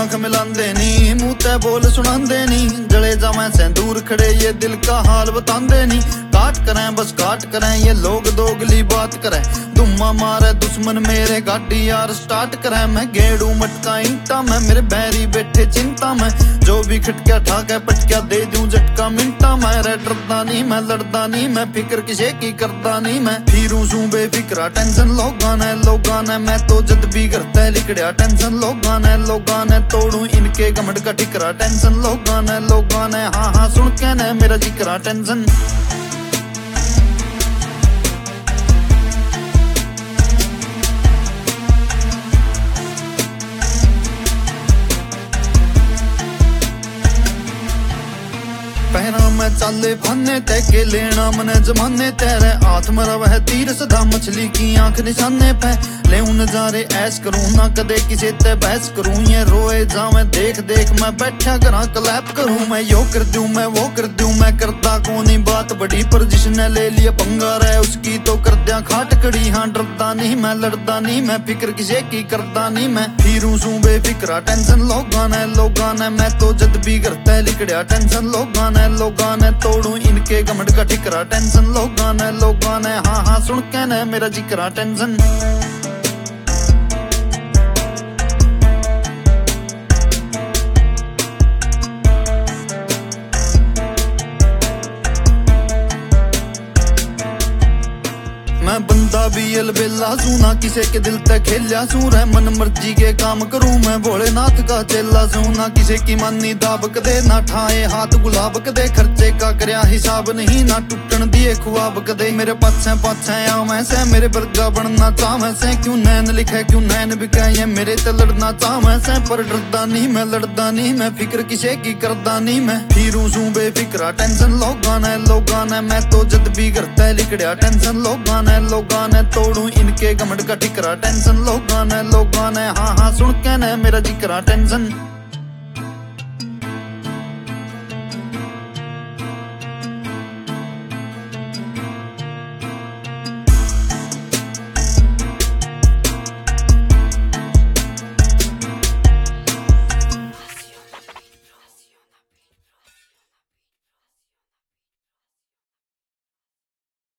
आंख मिलांदे नी, मुंह ते बोल सुनांदे नी, जले जावे से दूर खड़े ये दिल का हाल बतांदे नी। काट करें बस काट करें ये लोग दोगली बात करें, धुम्मा मारे दुश्मन मेरे गाड़ी यार स्टार्ट करें। मैं गेड़ू मटका ईंटा में, मेरे बैरी बैठे चिंता में, जो भी खटका ठाके पटका दे दूं झटका मिंटा में। डरदा नहीं मैं लड़दा नहीं मैं, फिक्र किसे की करदा नहीं मैं, फिरूं सू बेफिक्रा टेंशन लोगा ने मैं तो जद भी करता लिखड़िया। टेंशन लोगा ने तोड़ू इनके घमंड का ठिकरा, टेंशन लोगा ने हाँ हाँ सुन के ने मेरा जिक्रा। टेंशन पहना मैं चाले फाने तय के लेना मने जमाने तेरे हाथ मरा वह तीर सदा मछली की आंख निशाने पे। ले नजारे ऐश करूं ना कदे किसे ते बहस करूं, ये रोए जावे देख देख मैं बैठा करा क्लैप करूं। मैं यो कर दूं मैं वो कर दूं मैं करता कोनी बात बड़ी, पर जिसने ले लिया पंगा रहे उसकी तो कर दिया खाट कड़ी। हाँ डरदा नहीं मैं लड़दा नहीं मैं, फिक्र किसे की करदा नहीं मैं, फिरूं सू बेफिक्रा। टेंशन लोगा ने मैं तो जद भी करता लिखड़िया। टेंशन लोगा ने तोड़ू इनके घमंड का ठिकरा। टेंशन लोगा ने हाँ हाँ सुन के ने मेरा जिक्रा। टेंशन मैं बंदा भी अलबेला सू ना किसे के दिल तक खेलिया सू, रह मन मर्जी के काम करूं मैं भोलेनाथ का चेला सू। ना किसे की मानी दाबक दे ना ठाए हाथ गुलाब कदे, खर्चे का करया हिसाब नहीं ना टूटन दिए ख्वाब कदे। मेरे पाछे आवे से मेरे बर्गा बनना चाहे से, क्यों नैन लिखे क्यों नैन बिके ये मेरे ते लड़ना चाहे से। पर डरदा नहीं मैं लड़दा नहीं मैं, फिक्र किसे की करदा नहीं मैं, फिरूं सू बेफिक्रा। टेंशन लोगा ने मैं तो जद भी करता लिखड़िया। टेंशन लोगा ने तोड़ू इनके घमंड का ठिकरा। टेंशन लोगा ने हाँ हाँ सुन के ने मेरा जिक्रा। टेंशन